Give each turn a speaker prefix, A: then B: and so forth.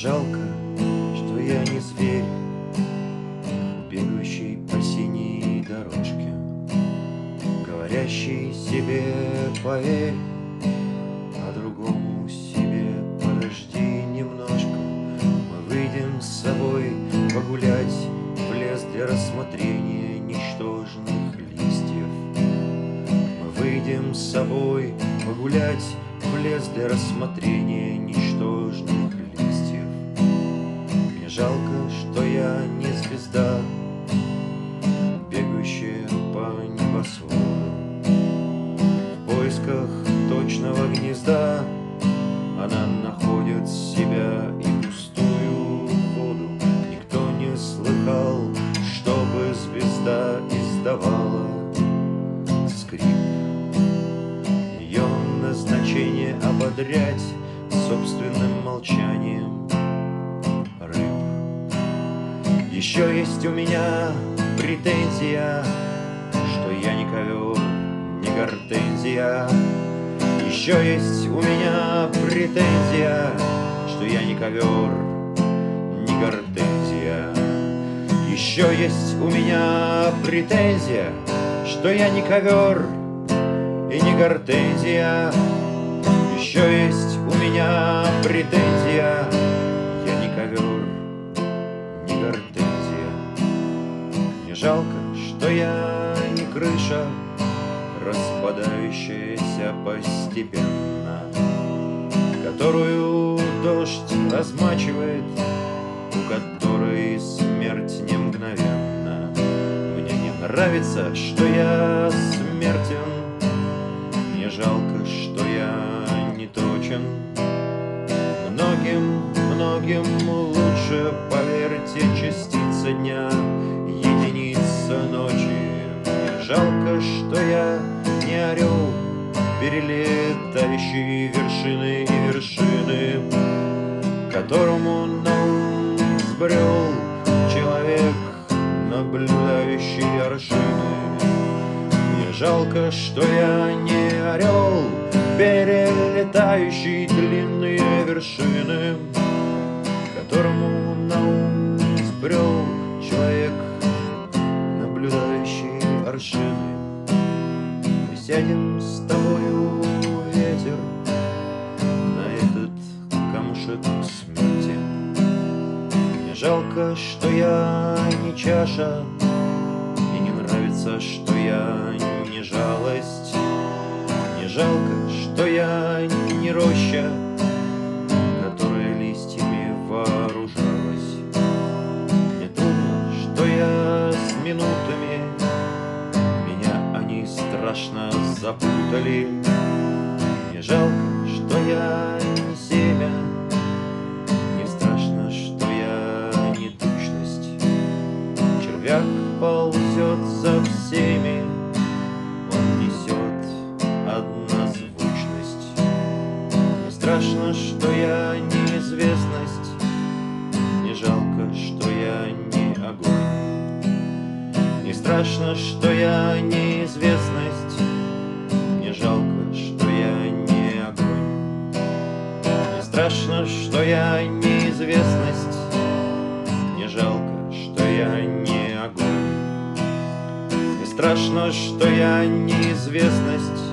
A: жалко, что я не зверь, бегающий по синей дорожке, говорящий себе поверь, а другому себе подожди немножко. Мы выйдем с собой погулять в лес для рассмотрения ничтожных листьев. Мы выйдем с собой погулять в лес для рассмотрения ничтожных листьев. Мне жалко, что я не звезда, бегающая по небосводу в поисках точного гнезда. Она находит себя и пустую воду. Никто не слыхал, чтобы звезда издавала скрип. Ее назначение — ободрять собственным молчанием рыб. Еще есть у меня претензия, что я не ковер, не гортензия. Еще есть у меня претензия, что я не ковер, не гортензия. Еще есть у меня претензия, что я не ковер и не гортензия. Еще есть у меня претензия, я не ковер, не гортензия. Мне жалко, что я не крыша, распадающаяся постепенно, которую дождь размачивает, у которой смерть не мгновенна. Мне не нравится, что я смертен, мне жалко, что я не точен. Многим лучше, поверьте, частица дня, единица ночи. Мне жалко, что я не орел, перелетающий вершины и вершины, которому на ум сбрел человек, наблюдающий аршины. Мне жалко, что я не орел, перелетающий длинные вершины, которому на ум сбрел человек, наблюдающий аршины. Мы сядем с тобою, ветер, на этот камушек смерти. Мне жалко, что я не чаша, и не нравится, что я не жалость. Мне жалко, что я не роща, которая листьями вооружалась. Мне трудно, что я с минутами, меня они страшно запутали. Мне жалко, что я не семя, мне страшно, что я не тучность. Червяк ползет за всеми, он несет однозвучность. Мне страшно, что я неизвестность, мне жалко, что я не огонь. Мне страшно, что я неизвестность, мне жалко, что я не огонь. Мне страшно, что я неизвестность, мне жалко, что я не огонь. Мне страшно, что я неизвестность,